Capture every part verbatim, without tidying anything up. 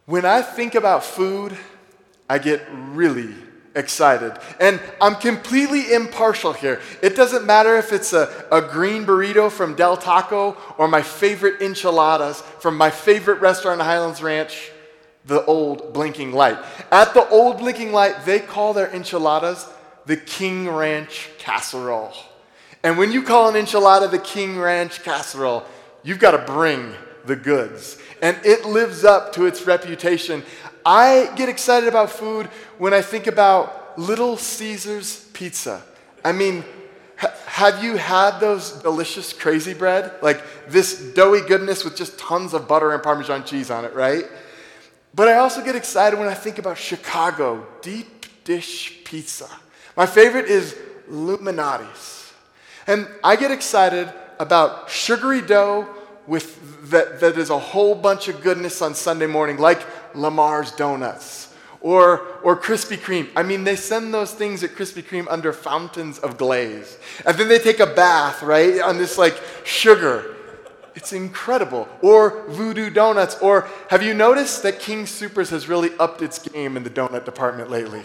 When I think about food, I get really excited. And I'm completely impartial here. It doesn't matter if it's a, a green burrito from Del Taco or my favorite enchiladas from my favorite restaurant in Highlands Ranch, the Old Blinking Light. At the Old Blinking Light, they call their enchiladas the King Ranch Casserole. And when you call an enchilada the King Ranch Casserole, you've got to bring the goods. And it lives up to its reputation. I get excited about food when I think about Little Caesars Pizza. I mean, ha- have you had those delicious crazy bread? Like this doughy goodness with just tons of butter and Parmesan cheese on it, right? But I also get excited when I think about Chicago deep dish pizza. My favorite is Illuminati's. And I get excited about sugary dough with that, that is a whole bunch of goodness on Sunday morning, like Lamar's Donuts or, or Krispy Kreme. I mean, they send those things at Krispy Kreme under fountains of glaze. And then they take a bath, right, on this like sugar. It's incredible. Or Voodoo Donuts. Or have you noticed that King Soopers has really upped its game in the donut department lately?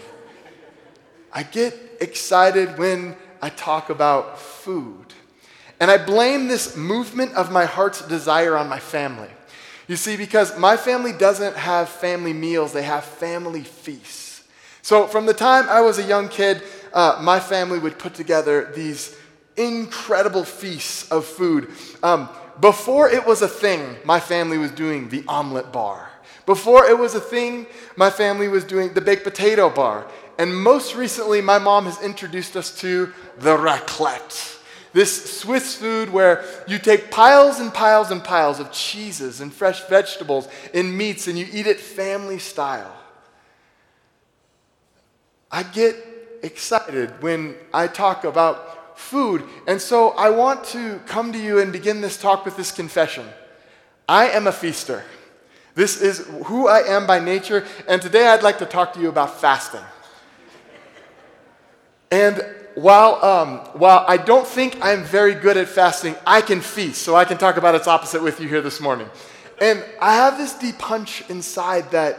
I get excited when I talk about food. And I blame this movement of my heart's desire on my family. You see, because my family doesn't have family meals, they have family feasts. So from the time I was a young kid, uh, my family would put together these incredible feasts of food. Um, before it was a thing, my family was doing the omelet bar. Before it was a thing, my family was doing the baked potato bar. And most recently, my mom has introduced us to the raclette. This Swiss food where you take piles and piles and piles of cheeses and fresh vegetables and meats and you eat it family style. I get excited when I talk about food. And so I want to come to you and begin this talk with this confession. I am a feaster. This is who I am by nature. And today I'd like to talk to you about fasting. And While, um, while I don't think I'm very good at fasting, I can feast, so I can talk about its opposite with you here this morning. And I have this deep hunch inside that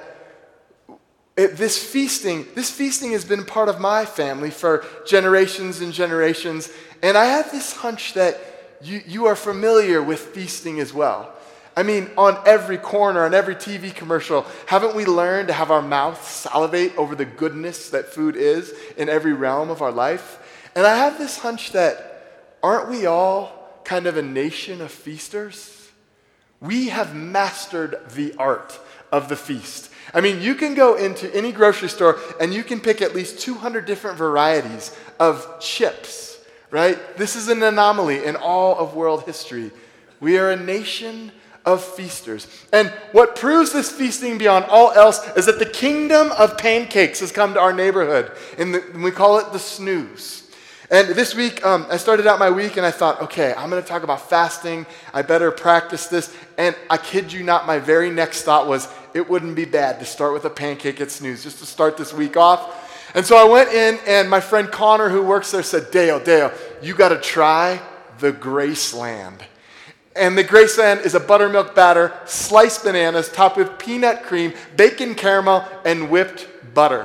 it, this feasting, this feasting has been part of my family for generations and generations, and I have this hunch that you, you are familiar with feasting as well. I mean, on every corner, on every T V commercial, haven't we learned to have our mouth salivate over the goodness that food is in every realm of our life? And I have this hunch that aren't we all kind of a nation of feasters? We have mastered the art of the feast. I mean, you can go into any grocery store and you can pick at least two hundred different varieties of chips, right? This is an anomaly in all of world history. We are a nation of feasters. And what proves this feasting beyond all else is that the kingdom of pancakes has come to our neighborhood. And, the, and we call it the snooze. And this week, um, I started out my week and I thought, okay, I'm going to talk about fasting. I better practice this. And I kid you not, my very next thought was, it wouldn't be bad to start with a pancake at Snooze, just to start this week off. And so I went in and my friend Connor, who works there, said, Dale, Dale, you got to try the Graceland. And the Graceland is a buttermilk batter, sliced bananas, topped with peanut cream, bacon caramel, and whipped butter.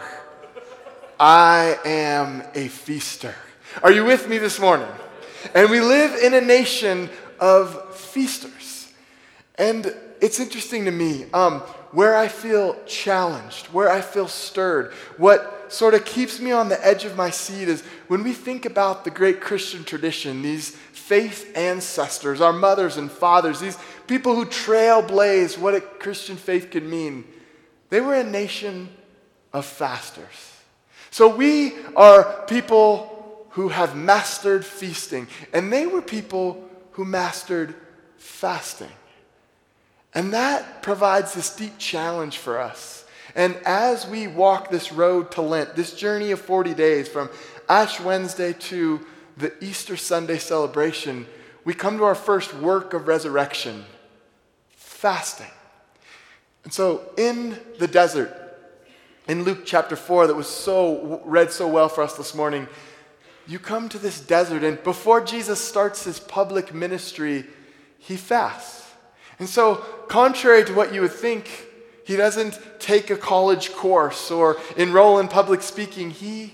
I am a feaster. Are you with me this morning? And we live in a nation of feasters. And it's interesting to me, um, where I feel challenged, where I feel stirred, what sort of keeps me on the edge of my seat is when we think about the great Christian tradition, these faith ancestors, our mothers and fathers, these people who trailblaze what a Christian faith could mean. They were a nation of fasters. So we are people who have mastered feasting, and they were people who mastered fasting. And that provides this deep challenge for us. And as we walk this road to Lent, this journey of forty days from Ash Wednesday to the Easter Sunday celebration, we come to our first work of resurrection, fasting. And so in the desert, in Luke chapter four, that was so read so well for us this morning, you come to this desert, and before Jesus starts his public ministry, he fasts. And so, contrary to what you would think, He doesn't take a college course or enroll in public speaking. He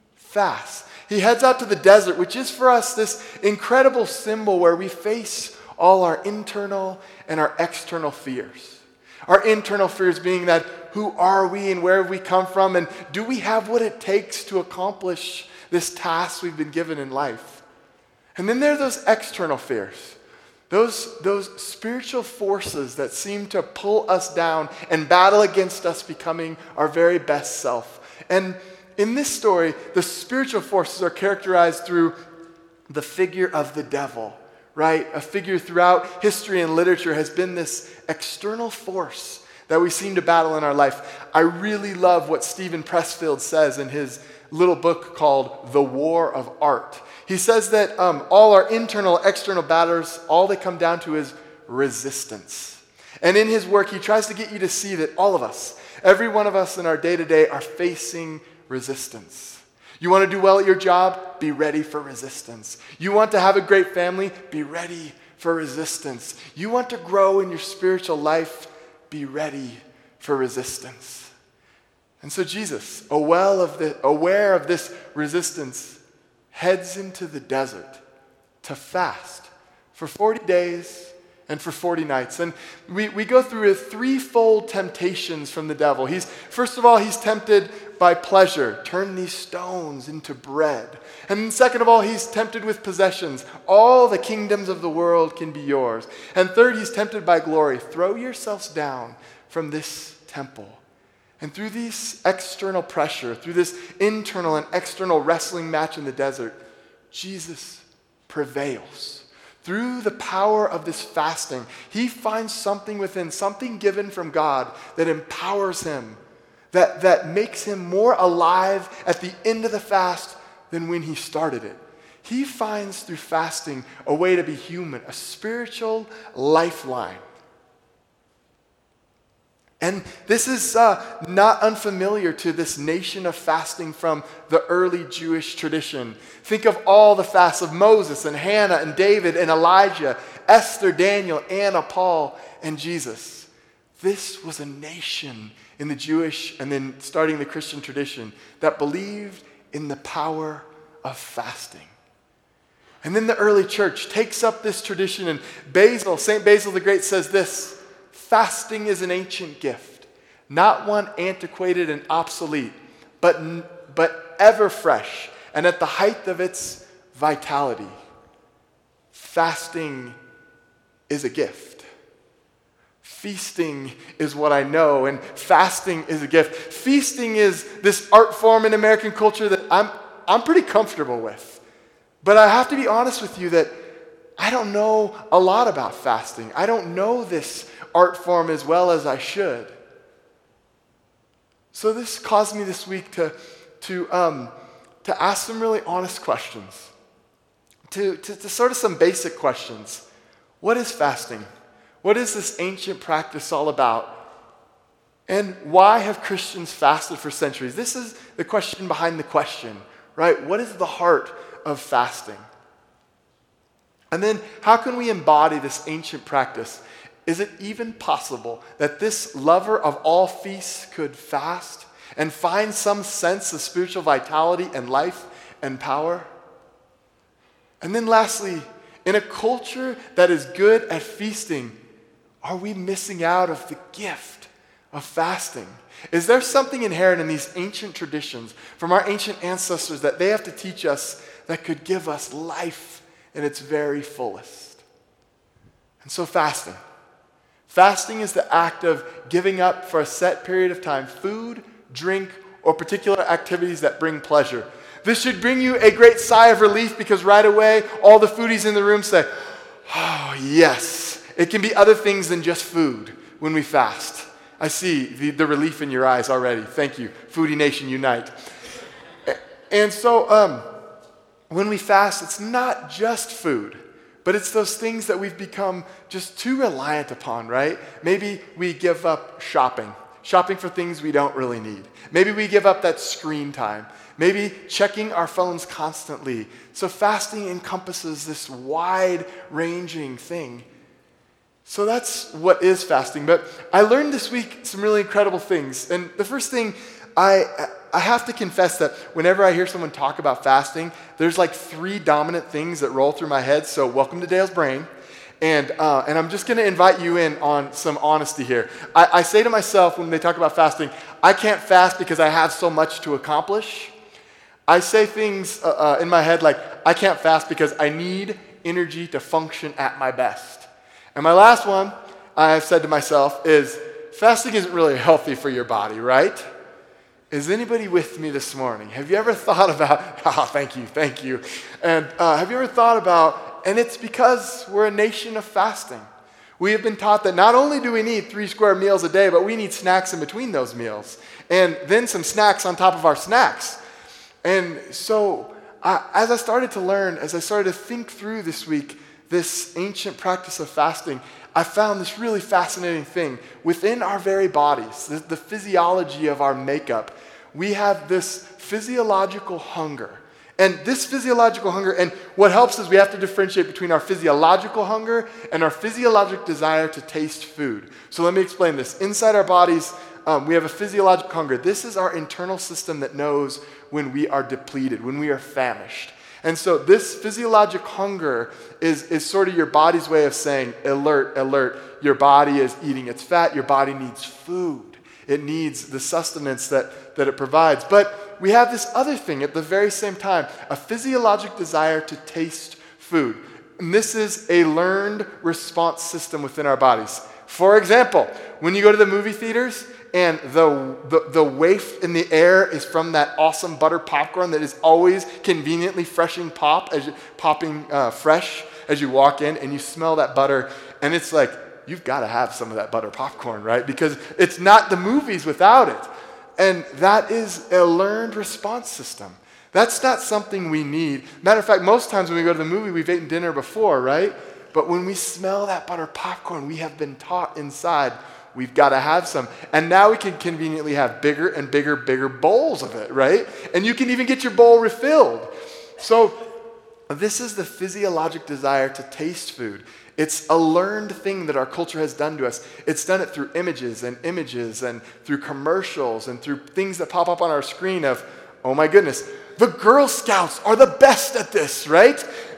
fasts. He heads out to the desert, which is for us this incredible symbol where we face all our internal and our external fears. Our internal fears being that who are we and where have we come from, and do we have what it takes to accomplish this task we've been given in life? And then there are those external fears. Those, those spiritual forces that seem to pull us down and battle against us becoming our very best self. And in this story, the spiritual forces are characterized through the figure of the devil, right? A figure throughout history and literature has been this external force that we seem to battle in our life. I really love what Stephen Pressfield says in his little book called The War of Art. He says that um, all our internal, external battles, all they come down to is resistance. And in his work, he tries to get you to see that all of us, every one of us in our day-to-day are facing resistance. You want to do well at your job? Be ready for resistance. You want to have a great family? Be ready for resistance. You want to grow in your spiritual life? Be ready for resistance. And so Jesus, aware of, the, aware of this resistance, heads into the desert to fast for forty days and for forty nights. And we, we go through a threefold temptations from the devil. He's first of all, he's tempted by pleasure. Turn these stones into bread. And then second of all, he's tempted with possessions. All the kingdoms of the world can be yours. And third, he's tempted by glory. Throw yourselves down from this temple. And through this external pressure, through this internal and external wrestling match in the desert, Jesus prevails. Through the power of this fasting, he finds something within, something given from God that empowers him, that, that makes him more alive at the end of the fast than when he started it. He finds through fasting a way to be human, a spiritual lifeline. And this is uh, not unfamiliar to this nation of fasting from the early Jewish tradition. Think of all the fasts of Moses and Hannah and David and Elijah, Esther, Daniel, Anna, Paul, and Jesus. This was a nation in the Jewish and then starting the Christian tradition that believed in the power of fasting. And then the early church takes up this tradition, and Basil, Saint Basil the Great says this: fasting is an ancient gift, not one antiquated and obsolete, but, but ever fresh and at the height of its vitality. Fasting is a gift. Feasting is what I know, and fasting is a gift. Feasting is this art form in American culture that I'm, I'm pretty comfortable with. But I have to be honest with you that I don't know a lot about fasting. I don't know this art form as well as I should. So this caused me this week to, to, um, to ask some really honest questions, to, to, to sort of some basic questions. What is fasting? What is this ancient practice all about? And why have Christians fasted for centuries? This is the question behind the question, right? What is the heart of fasting? And then how can we embody this ancient practice? Is it even possible that this lover of all feasts could fast and find some sense of spiritual vitality and life and power? And then lastly, in a culture that is good at feasting, are we missing out of the gift of fasting? Is there something inherent in these ancient traditions from our ancient ancestors that they have to teach us that could give us life in its very fullest? And so fasting. Fasting is the act of giving up for a set period of time food, drink, or particular activities that bring pleasure. This should bring you a great sigh of relief because right away, all the foodies in the room say, oh, yes. It can be other things than just food when we fast. I see the, the relief in your eyes already. Thank you. Foodie Nation, unite. And so um, when we fast, it's not just food. But it's those things that we've become just too reliant upon, right? Maybe we give up shopping, shopping for things we don't really need. Maybe we give up that screen time. Maybe checking our phones constantly. So fasting encompasses this wide-ranging thing. So that's what is fasting. But I learned this week some really incredible things. And the first thing, I I have to confess that whenever I hear someone talk about fasting, there's like three dominant things that roll through my head. So welcome to Dale's brain. And uh, and I'm just going to invite you in on some honesty here. I, I say to myself when they talk about fasting, I can't fast because I have so much to accomplish. I say things uh, uh, in my head like, I can't fast because I need energy to function at my best. And my last one, I've said to myself, is fasting isn't really healthy for your body, right? Is anybody with me this morning? Have you ever thought about, oh, thank you, thank you. And uh, have you ever thought about, and it's because we're a nation of fasting. We have been taught that not only do we need three square meals a day, but we need snacks in between those meals. And then some snacks on top of our snacks. And so uh, as I started to learn, as I started to think through this week, this ancient practice of fasting, I found this really fascinating thing. Within our very bodies, the, the physiology of our makeup, we have this physiological hunger. And this physiological hunger, and what helps is we have to differentiate between our physiological hunger and our physiologic desire to taste food. So let me explain this. Inside our bodies, um, we have a physiological hunger. This is our internal system that knows when we are depleted, when we are famished. And so this physiologic hunger is, is sort of your body's way of saying, alert, alert. Your body is eating its fat. Your body needs food. It needs the sustenance that, that it provides. But we have this other thing at the very same time, a physiologic desire to taste food. And this is a learned response system within our bodies. For example, when you go to the movie theaters, and the, the the waft in the air is from that awesome butter popcorn that is always conveniently freshing pop as you, popping uh, fresh as you walk in, and you smell that butter, and it's like you've got to have some of that butter popcorn, right? Because it's not the movies without it, and that is a learned response system. That's not something we need. Matter of fact, most times when we go to the movie, we've eaten dinner before, right? But when we smell that butter popcorn, we have been taught inside, we've got to have some. And now we can conveniently have bigger and bigger, bigger bowls of it, right? And you can even get your bowl refilled. So this is the physiologic desire to taste food. It's a learned thing that our culture has done to us. It's done it through images and images and through commercials and through things that pop up on our screen of, oh my goodness, the Girl Scouts are the best at this, right?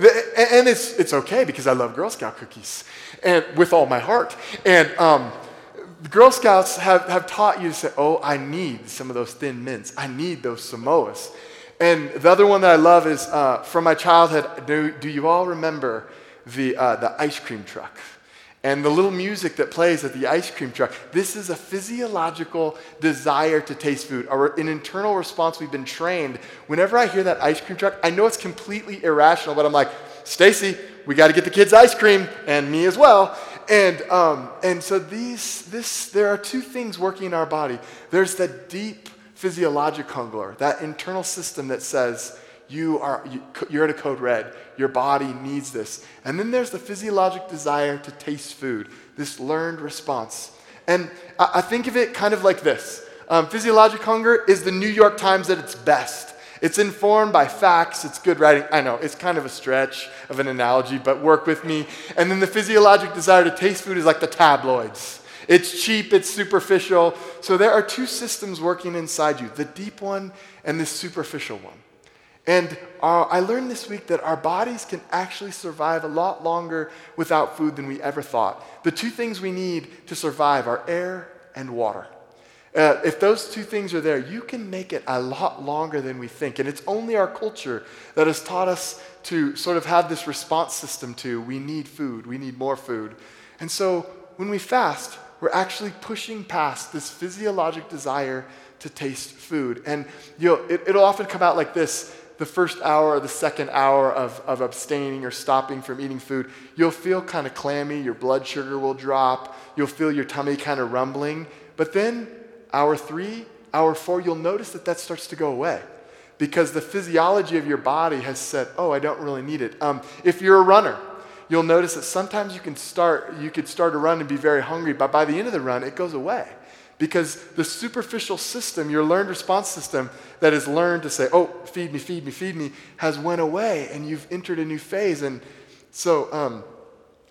And it's it's okay because I love Girl Scout cookies and with all my heart. And um, the Girl Scouts have, have taught you to say, oh, I need some of those Thin Mints. I need those Samoas. And the other one that I love is uh, from my childhood, do, do you all remember the uh, the ice cream truck? And the little music that plays at the ice cream truck, this is a physiological desire to taste food, or an internal response we've been trained. Whenever I hear that ice cream truck, I know it's completely irrational, but I'm like, Stacy, we got to get the kids ice cream, and me as well. And um, and so these this there are two things working in our body. There's the deep physiologic hunger, that internal system that says, You are, you, you're at a code red. Your body needs this. And then there's the physiologic desire to taste food, this learned response. And I, I think of it kind of like this. Um, physiologic hunger is the New York Times at its best. It's informed by facts. It's good writing. I know, it's kind of a stretch of an analogy, but work with me. And then the physiologic desire to taste food is like the tabloids. It's cheap, it's superficial. So there are two systems working inside you, the deep one and the superficial one. And uh, I learned this week that our bodies can actually survive a lot longer without food than we ever thought. The two things we need to survive are air and water. Uh, if those two things are there, you can make it a lot longer than we think. And it's only our culture that has taught us to sort of have this response system to, we need food, we need more food. And so when we fast, we're actually pushing past this physiologic desire to taste food. And you'll, it, it'll often come out like this. The first hour or the second hour of, of abstaining or stopping from eating food, you'll feel kind of clammy, your blood sugar will drop, you'll feel your tummy kind of rumbling. But then hour three, hour four, you'll notice that that starts to go away because the physiology of your body has said, oh, I don't really need it. Um, if you're a runner, you'll notice that sometimes you can start, you could start a run and be very hungry, but by the end of the run, it goes away. Because the superficial system, your learned response system that is learned to say, oh, feed me, feed me, feed me, has went away and you've entered a new phase. And so um,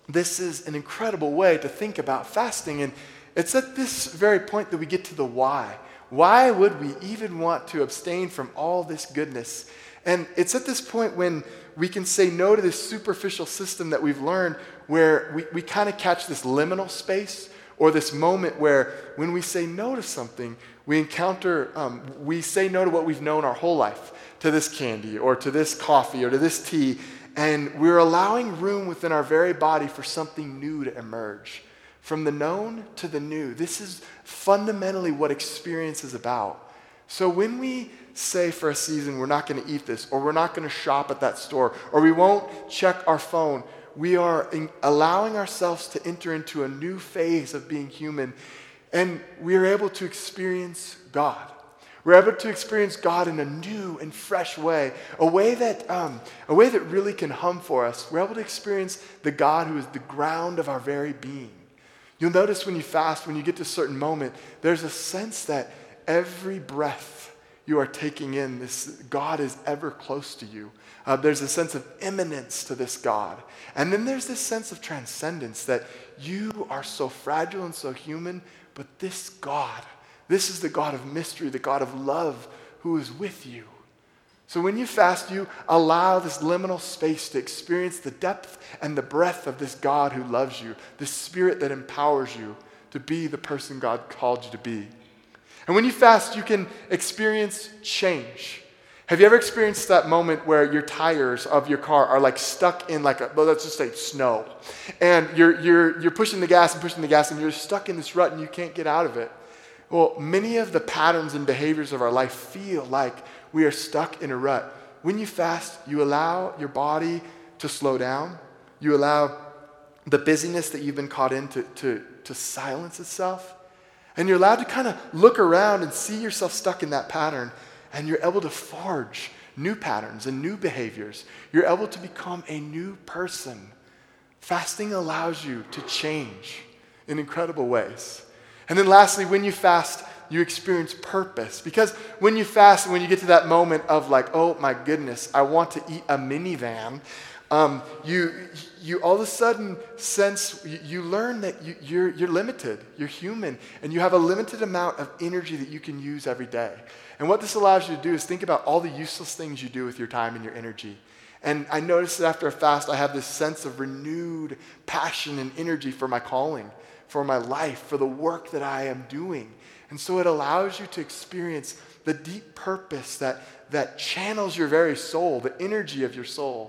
this is an incredible way to think about fasting. And it's at this very point that we get to the why. Why would we even want to abstain from all this goodness? And it's at this point when we can say no to this superficial system that we've learned, where we, we kind of catch this liminal space, or this moment where when we say no to something, we encounter, um, we say no to what we've known our whole life, to this candy or to this coffee or to this tea, and we're allowing room within our very body for something new to emerge. From the known to the new. This is fundamentally what experience is about. So when we say for a season we're not going to eat this, or we're not going to shop at that store, or we won't check our phone, we are in allowing ourselves to enter into a new phase of being human, and we are able to experience God. We're able to experience God in a new and fresh way, a way that um, a way that really can hum for us. We're able to experience the God who is the ground of our very being. You'll notice when you fast, when you get to a certain moment, there's a sense that every breath you are taking in, this God is ever close to you. Uh, there's a sense of immanence to this God. And then there's this sense of transcendence that you are so fragile and so human, but this God, this is the God of mystery, the God of love who is with you. So when you fast, you allow this liminal space to experience the depth and the breadth of this God who loves you, this Spirit that empowers you to be the person God called you to be. And when you fast, you can experience change. Have you ever experienced that moment where your tires of your car are like stuck in like a, well, let's just say snow, and you're you're you're pushing the gas and pushing the gas, and you're stuck in this rut and you can't get out of it? Well, many of the patterns and behaviors of our life feel like we are stuck in a rut. When you fast, you allow your body to slow down. You allow the busyness that you've been caught in to, to, to silence itself. And you're allowed to kind of look around and see yourself stuck in that pattern. And you're able to forge new patterns and new behaviors. You're able to become a new person. Fasting allows you to change in incredible ways. And then lastly, when you fast, you experience purpose. Because when you fast, when you get to that moment of like, oh my goodness, I want to eat a minivan, um, you you all of a sudden sense, you, you learn that you, you're, you're limited, you're human, and you have a limited amount of energy that you can use every day. And what this allows you to do is think about all the useless things you do with your time and your energy. And I noticed that after a fast, I have this sense of renewed passion and energy for my calling, for my life, for the work that I am doing. And so it allows you to experience the deep purpose that, that channels your very soul, the energy of your soul.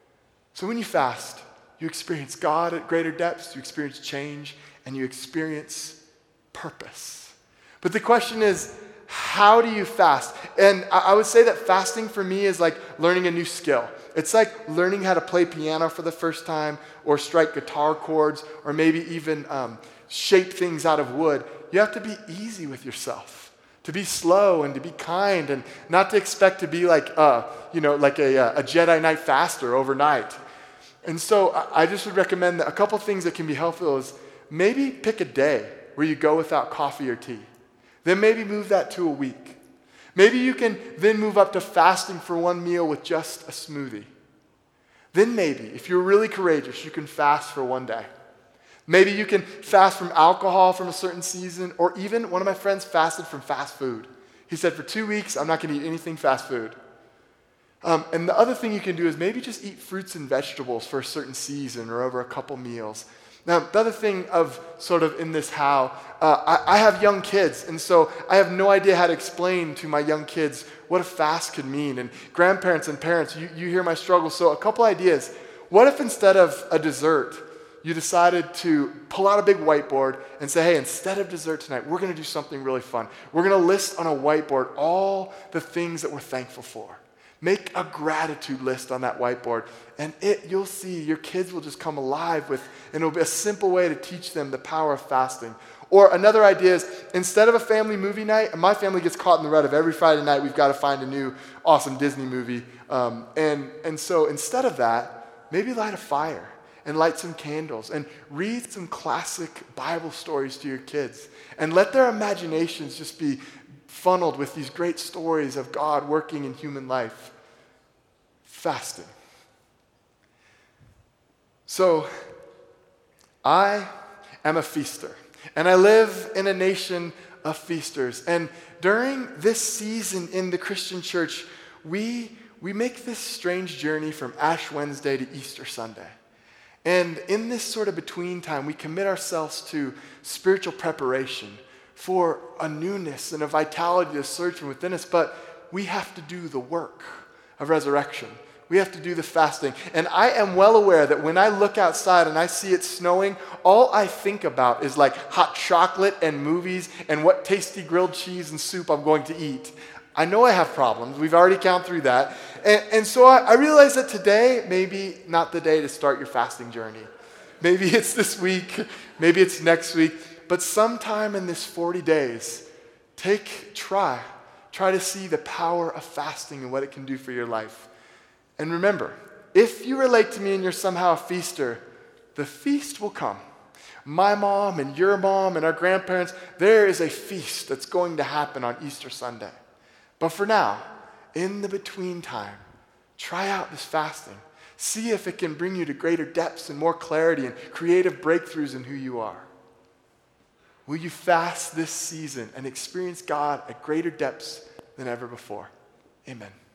So when you fast, you experience God at greater depths, you experience change, and you experience purpose. But the question is, how do you fast? And I, I would say that fasting for me is like learning a new skill. It's like learning how to play piano for the first time, or strike guitar chords, or maybe even um, shape things out of wood. You have to be easy with yourself, to be slow and to be kind, and not to expect to be like, uh, you know, like a, a Jedi Knight faster overnight. And so I just would recommend that a couple things that can be helpful is maybe pick a day where you go without coffee or tea. Then maybe move that to a week. Maybe you can then move up to fasting for one meal with just a smoothie. Then maybe, if you're really courageous, you can fast for one day. Maybe you can fast from alcohol from a certain season, or even one of my friends fasted from fast food. He said, for two weeks, I'm not going to eat anything fast food. Um, and the other thing you can do is maybe just eat fruits and vegetables for a certain season or over a couple meals. Now, the other thing of sort of in this how, uh, I, I have young kids, and so I have no idea how to explain to my young kids what a fast could mean. And grandparents and parents, you, you hear my struggle. So a couple ideas. What if instead of a dessert, you decided to pull out a big whiteboard and say, hey, instead of dessert tonight, we're going to do something really fun. We're going to list on a whiteboard all the things that we're thankful for. Make a gratitude list on that whiteboard, and it you'll see your kids will just come alive with, and it'll be a simple way to teach them the power of fasting. Or another idea is, instead of a family movie night, and my family gets caught in the rut of every Friday night, we've got to find a new awesome Disney movie. Um, and, and so instead of that, maybe light a fire and light some candles and read some classic Bible stories to your kids. And let their imaginations just be funneled with these great stories of God working in human life. Fasting. So I am a feaster, and I live in a nation of feasters. And during this season in the Christian church, we, we make this strange journey from Ash Wednesday to Easter Sunday. And in this sort of between time, we commit ourselves to spiritual preparation for a newness and a vitality to surge from within us, but we have to do the work of resurrection. We have to do the fasting. And I am well aware that when I look outside and I see it snowing, all I think about is like hot chocolate and movies and what tasty grilled cheese and soup I'm going to eat. I know I have problems. We've already gone through that. And, and so I, I realize that today, maybe not the day to start your fasting journey. Maybe it's this week, maybe it's next week, but sometime in this forty days, take, try, try to see the power of fasting and what it can do for your life. And remember, if you relate to me and you're somehow a feaster, the feast will come. My mom and your mom and our grandparents, there is a feast that's going to happen on Easter Sunday. But for now, in the between time, try out this fasting. See if it can bring you to greater depths and more clarity and creative breakthroughs in who you are. Will you fast this season and experience God at greater depths than ever before? Amen.